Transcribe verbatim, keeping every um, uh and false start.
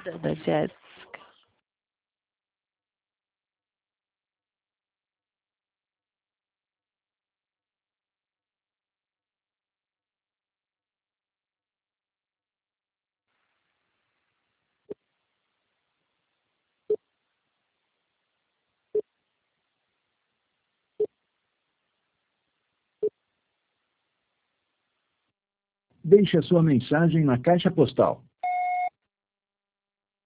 Dona Jéssica. Deixe a sua mensagem na caixa postal